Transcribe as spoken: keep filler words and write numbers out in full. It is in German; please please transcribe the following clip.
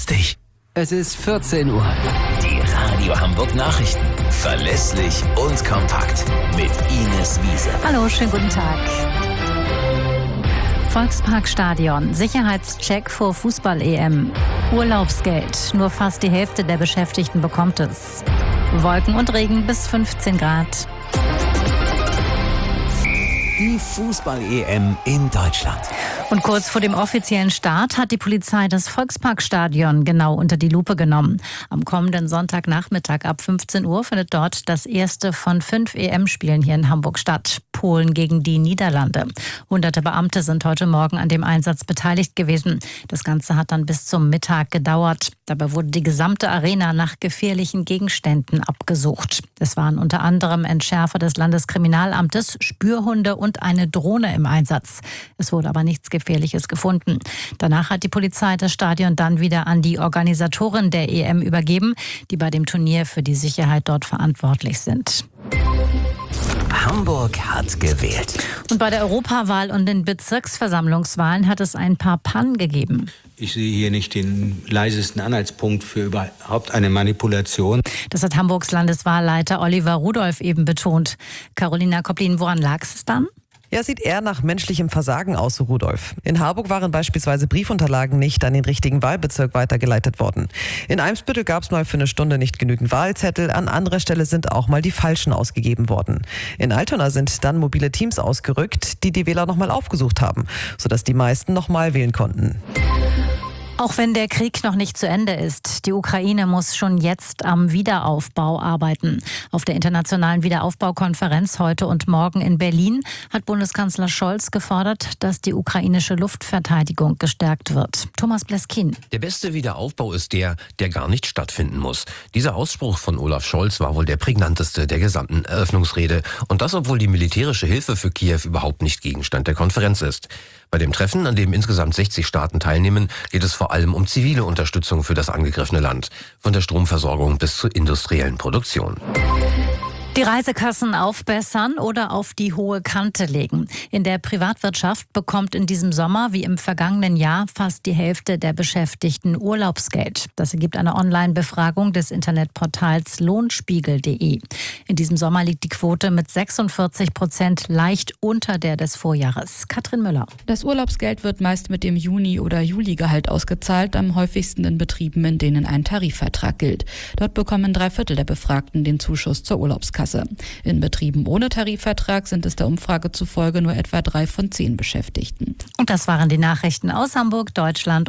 lustig. Es ist vierzehn Uhr. Die Radio Hamburg Nachrichten. Verlässlich und kompakt. Mit Ines Wiese. Hallo, schönen guten Tag. Volksparkstadion, Sicherheitscheck vor Fußball-E M. Urlaubsgeld, nur fast die Hälfte der Beschäftigten bekommt es. Wolken und Regen bis fünfzehn Grad. Die Fußball-E M in Deutschland. Und kurz vor dem offiziellen Start hat die Polizei das Volksparkstadion genau unter die Lupe genommen. Am kommenden Sonntagnachmittag ab fünfzehn Uhr findet dort das erste von fünf E M-Spielen hier in Hamburg statt. Polen gegen die Niederlande. Hunderte Beamte sind heute Morgen an dem Einsatz beteiligt gewesen. Das Ganze hat dann bis zum Mittag gedauert. Dabei wurde die gesamte Arena nach gefährlichen Gegenständen abgesucht. Es waren unter anderem Entschärfer des Landeskriminalamtes, Spürhunde und eine Drohne im Einsatz. Es wurde aber nichts Gefährliches gefunden. Danach hat die Polizei das Stadion dann wieder an die Organisatoren der E M übergeben, die bei dem Turnier für die Sicherheit dort verantwortlich sind. Hamburg hat gewählt. Und bei der Europawahl und den Bezirksversammlungswahlen hat es ein paar Pannen gegeben. Ich sehe hier nicht den leisesten Anhaltspunkt für überhaupt eine Manipulation. Das hat Hamburgs Landeswahlleiter Oliver Rudolph eben betont. Carolina Koplin, woran lag es dann? Ja, sieht eher nach menschlichem Versagen aus, so Rudolph. In Harburg waren beispielsweise Briefunterlagen nicht an den richtigen Wahlbezirk weitergeleitet worden. In Eimsbüttel gab es mal für eine Stunde nicht genügend Wahlzettel. An anderer Stelle sind auch mal die falschen ausgegeben worden. In Altona sind dann mobile Teams ausgerückt, die die Wähler nochmal aufgesucht haben, sodass die meisten nochmal wählen konnten. Auch wenn der Krieg noch nicht zu Ende ist, die Ukraine muss schon jetzt am Wiederaufbau arbeiten. Auf der internationalen Wiederaufbaukonferenz heute und morgen in Berlin hat Bundeskanzler Scholz gefordert, dass die ukrainische Luftverteidigung gestärkt wird. Thomas Bleskin. Der beste Wiederaufbau ist der, der gar nicht stattfinden muss. Dieser Ausspruch von Olaf Scholz war wohl der prägnanteste der gesamten Eröffnungsrede. Und das, obwohl die militärische Hilfe für Kiew überhaupt nicht Gegenstand der Konferenz ist. Bei dem Treffen, an dem insgesamt sechzig Staaten teilnehmen, geht es vor allem um zivile Unterstützung für das angegriffene Land. Von der Stromversorgung bis zur industriellen Produktion. Die Reisekassen aufbessern oder auf die hohe Kante legen. In der Privatwirtschaft bekommt in diesem Sommer wie im vergangenen Jahr fast die Hälfte der Beschäftigten Urlaubsgeld. Das ergibt eine Online-Befragung des Internetportals lohnspiegel punkt de. In diesem Sommer liegt die Quote mit sechsundvierzig Prozent leicht unter der des Vorjahres. Katrin Müller. Das Urlaubsgeld wird meist mit dem Juni- oder Juli-Gehalt ausgezahlt, am häufigsten in Betrieben, in denen ein Tarifvertrag gilt. Dort bekommen drei Viertel der Befragten den Zuschuss zur Urlaubskasse. In Betrieben ohne Tarifvertrag sind es der Umfrage zufolge nur etwa drei von zehn Beschäftigten. Und das waren die Nachrichten aus Hamburg, Deutschland